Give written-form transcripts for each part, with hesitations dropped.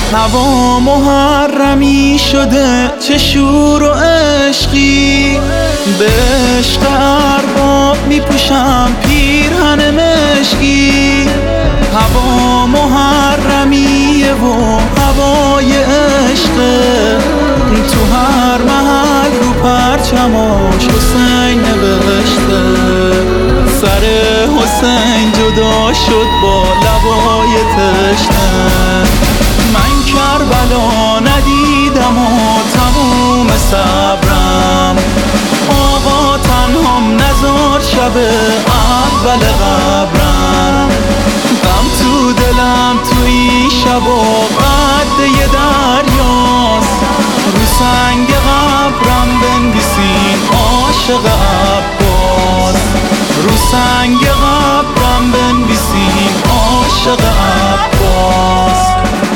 هوا محرمی شده، چه شور و عشقی، به عشق ارباب میپوشم پیرهن مشکی. هوا محرمیه و هوای عشقه، تو هر محل رو پرچماش حسین نوشته. سر حسین جدا شد با لبای تشنه. من کربلا ندیدم و تموم صبرم، آقا تنهام نزار شب اول قبرم. غم تو دلم توی شب و قد یه دریاست، رو سنگ قبرم بنویسین عاشق عباس. رو سنگ قبرم بنویسین عاشق عباس.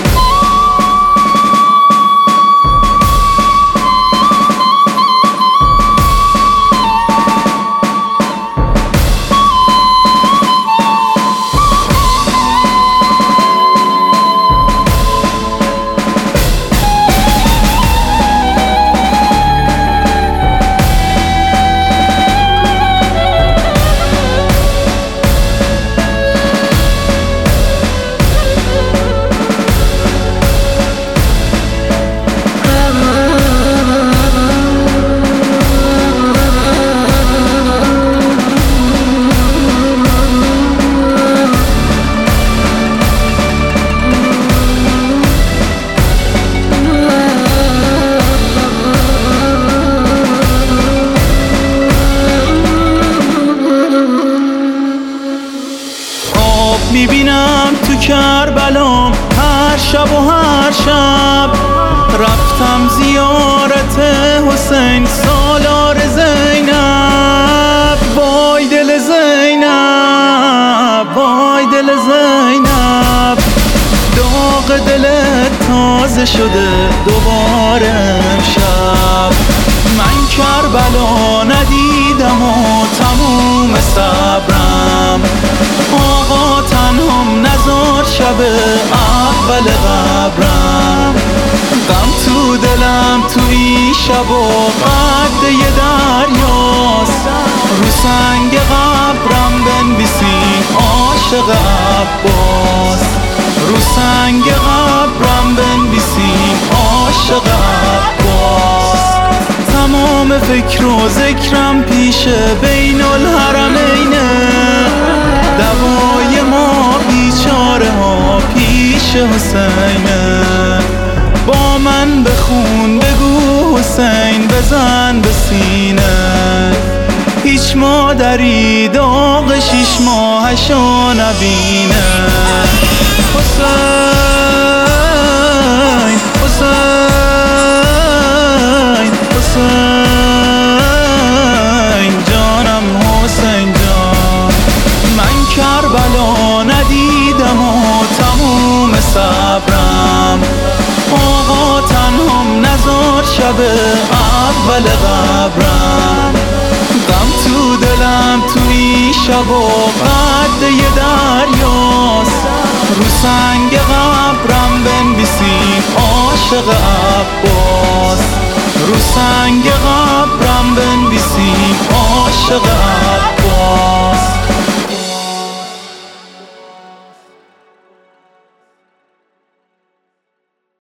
میبینم تو کربلام هر شب و هر شب، رفتم زیارت حسین سالار زینب. وای دل زینب، وای دل زینب، داغ دلت تازه شده دوباره امشب. من کربلا ندیدم و تموم صبرم، آقا تنهام نزار شب اول قبرم. غم تو دلم توی شب و قد یه دریاست، رو سنگ قبرم بنویسین عاشق عباس. رو سنگ قبرم بنویسین عاشق عباس. تمام فکر و ذکرم پیش بین الحرمینه، دوای ما بیچاره ها پیش حسینه. با من بخون بگو حسین بزن به سینه، هیچ مادری داغ 6 ماهشو نبینه. حسین حسین حسین جانم، حسین جان. من کربلا ندیدم و تموم صبرم، آقا تنهام نزار شب اول قبرم. غم تو دلم توی شب و قد یه دریاست، رو سنگ قبرم بنویسین عاشق عباس. رو سنگ قبرم بنویسین عاشق عباس.